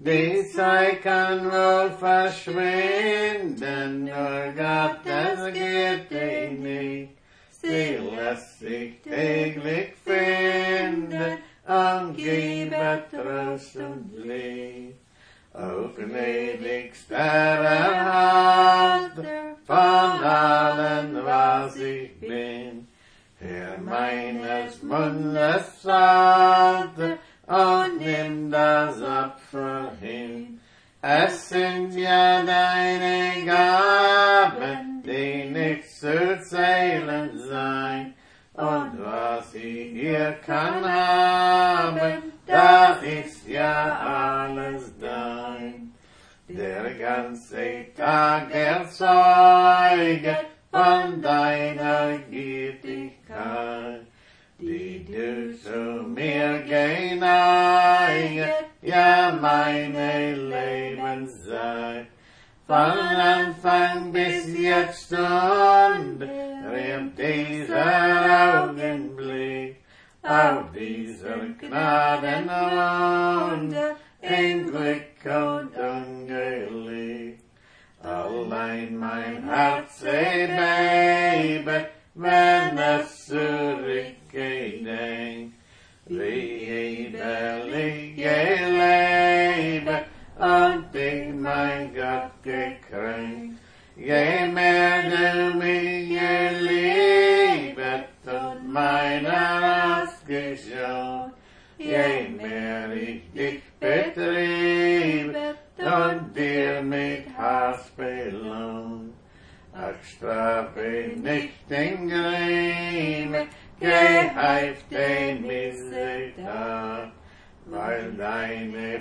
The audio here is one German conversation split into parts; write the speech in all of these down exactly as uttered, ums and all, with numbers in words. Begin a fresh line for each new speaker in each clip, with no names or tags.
Die Zeit kann wohl verschwinden, nur Gott, das geht dich nicht. Sie lässt sich täglich finden und gibt Trost und Lieb. O gnädigster Erhalter von allen, was ich bin, Herr meines Mundes Psalter, und nimm das Opfer hin. Es sind ja deine Gaben, die nicht zu zählen sein, und was ich hier kann haben, da ist ja alles dein. Der ganze Tag erzeuge von deiner Gütigkeit, die du zu mir geneigt, ja meine Lebenszeit. Von Anfang bis jetzt und während dieser Augenblick, auf dieser Gnadenrunde, in Glück und Unglück. Allein mein Herz bebet, wenn es zurückgedenkt, wie eberlich gelebe und ich mein Gott gekränkt. Je mehr du mich geliebet und meiner ausgeschaut, je mehr ich dich betriebet und dir mit Hass belohnt. Ach, strafe nicht den Grimme, geheift den Missetat, weil deine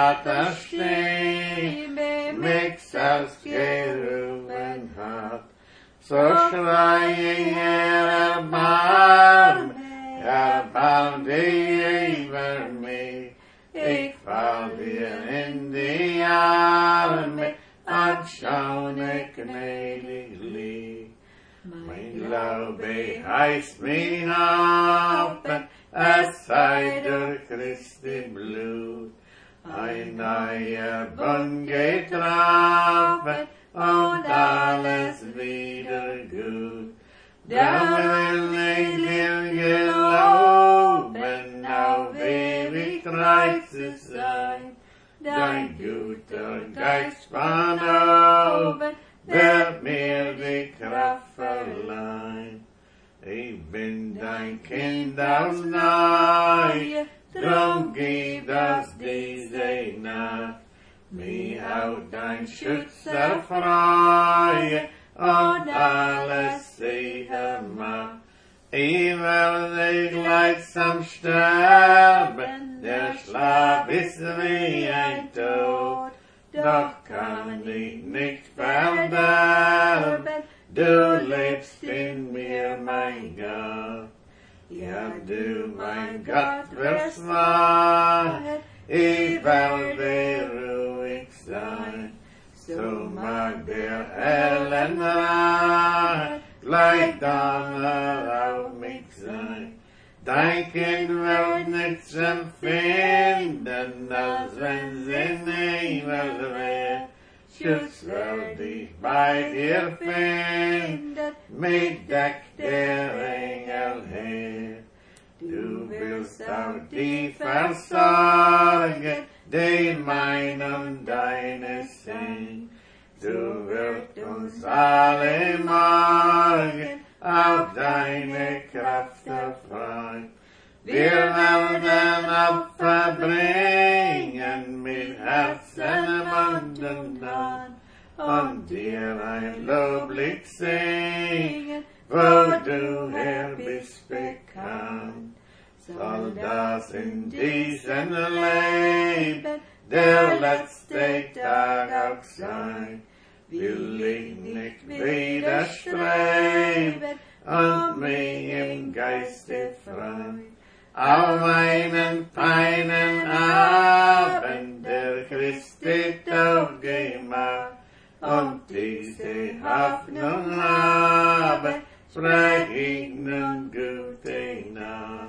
Vaterstimme mich selbst gerufen hat. So schreie ich, Herr, erbarm, erbarm dich über mich. Ich fall dir in die Arme, und schaune gnädig lieb. Mein Glaube heißt mich hoffen, es sei durch Christi Blut ein neuer Bund getroffen und alles wieder gut. Da will ich dir geloben, auf ewig treu zu sein. Dein guter Geist von oben wird mir die Kraft verleihen. Ich bin dein Kind aufs Neue, drum gib das diese Nacht. Mich auf dein Schutz erfreue und alles sicher macht. Ich werde gleichsam sterben, der Schlaf ist wie ein Tod, doch kann ich nicht verderben, du lebst in mir, mein Gott. Ja, du, mein Gott, wirst wahr, ich werde ruhig sein, so mag der hellen Rat gleich Donner auf mich sein. Dein Kind wird nichts empfinden, als wenn sie nicht wäre. Schutz wird dich bei dir finden, mich deckt der Engel her. Du willst auch die versorgen, die mein und deines sind. Du wirst uns alle morgen auf deine Kraft erfreuen. Wir werden Opfer bringen mit Herzen, Mund und Hand und dir ein Loblied singen, wo du her bist bekannt. Soll das in diesem Leben der letzte Tag auch sein, will ich nicht widerstreben und mich im Geiste freuen. Auf einen feinen Abend der Christi Tod gemacht und diese Hoffnung habe, sprech ich nun gute Nacht.